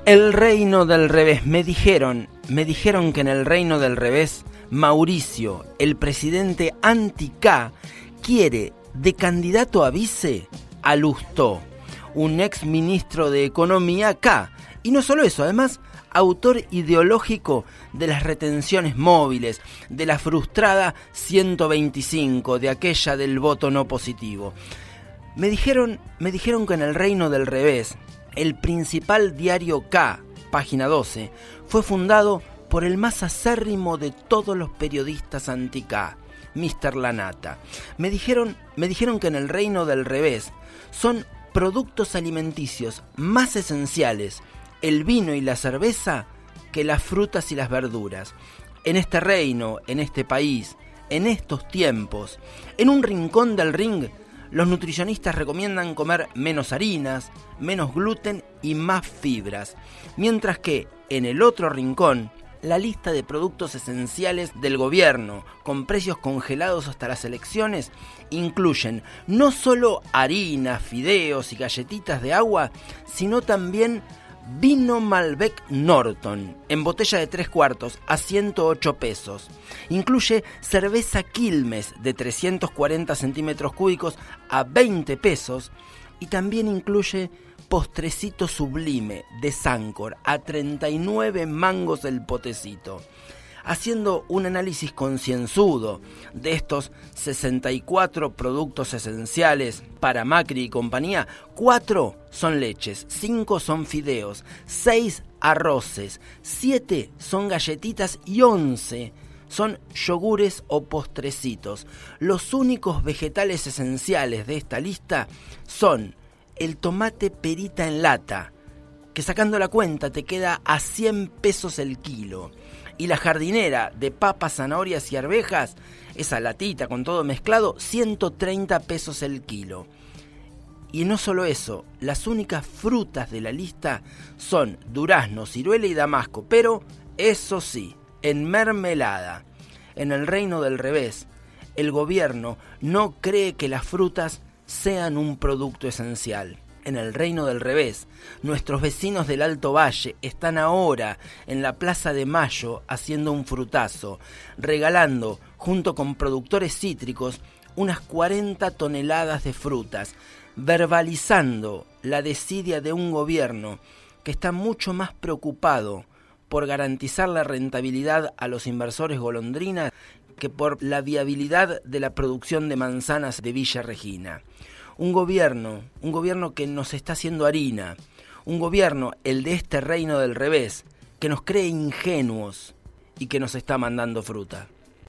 El reino del revés. Me dijeron que en el reino del revés, Mauricio, el presidente anti-K, quiere de candidato a vice a Lustó, un ex ministro de Economía K. Y no solo eso, además, autor ideológico de las retenciones móviles, de la frustrada 125, de aquella del voto no positivo. Me dijeron que en el reino del revés, el principal diario K, página 12, fue fundado por el más acérrimo de todos los periodistas anti-K, Mr. Lanata. Me dijeron que en el reino del revés son productos alimenticios más esenciales el vino y la cerveza que las frutas y las verduras. En este reino, en este país, en estos tiempos, en un rincón del ring, los nutricionistas recomiendan comer menos harinas, menos gluten y más fibras, mientras que en el otro rincón, la lista de productos esenciales del gobierno, con precios congelados hasta las elecciones, incluyen no solo harina, fideos y galletitas de agua, sino también vino Malbec Norton, en botella de 3/4 a 108 pesos. Incluye cerveza Quilmes de 340 centímetros cúbicos a 20 pesos. Y también incluye postrecito sublime de Sancor a 39 mangos el potecito. Haciendo un análisis concienzudo de estos 64 productos esenciales para Macri y compañía, 4 son leches, 5 son fideos, 6 arroces, 7 son galletitas y 11 son yogures o postrecitos. Los únicos vegetales esenciales de esta lista son el tomate perita en lata, que sacando la cuenta te queda a 100 pesos el kilo. Y la jardinera de papas, zanahorias y arvejas, esa latita con todo mezclado, 130 pesos el kilo. Y no solo eso, las únicas frutas de la lista son durazno, ciruela y damasco, pero eso sí, en mermelada. En el reino del revés, el gobierno no cree que las frutas sean un producto esencial. En el reino del revés, nuestros vecinos del Alto Valle están ahora en la Plaza de Mayo haciendo un frutazo, regalando, junto con productores cítricos, unas 40 toneladas de frutas, verbalizando la desidia de un gobierno que está mucho más preocupado por garantizar la rentabilidad a los inversores golondrinas que por la viabilidad de la producción de manzanas de Villa Regina. Un gobierno que nos está haciendo harina, un gobierno, el de este reino del revés, que nos cree ingenuos y que nos está mandando fruta.